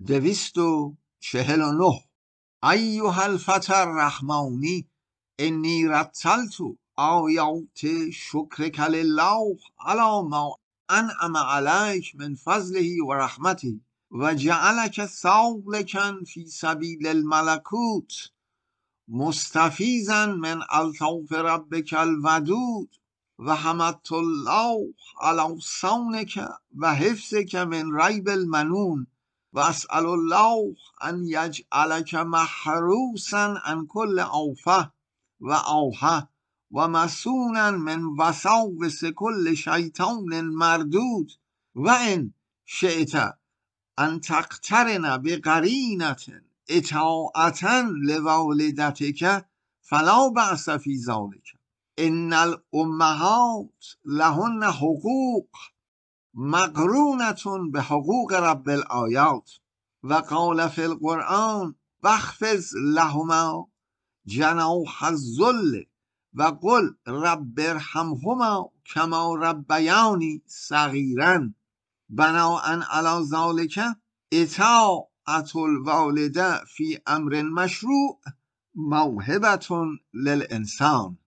249. ایها الفتى الرحمانی انی رتلت آیات شکرک لله علی ما انعم علیک من فضله و رحمته و جعلک سالکا فی سبیل الملکوت مستفیضا من الطاف ربک الودود و حمدت الله علی صونک و حفظک من ریب المنون و اسأل الله ان یجعلک محروسا عن کل آفه و آهه و مسونا من وساوس کل شیطان مردود و ان شئت ان تقترن بقرینة اطاعة لوالدتک فلا بأس فی ذلک ان الامهات لهن حقوق مقرونة بحقوق رب الآیات و قال فی القرآن واخفض لهما جناح الذل و قل رب ارحمهما کما ربیانی صغیرا بناء علی ذلک اطاعة الوالده فی امر مشروع موهبة للانسان.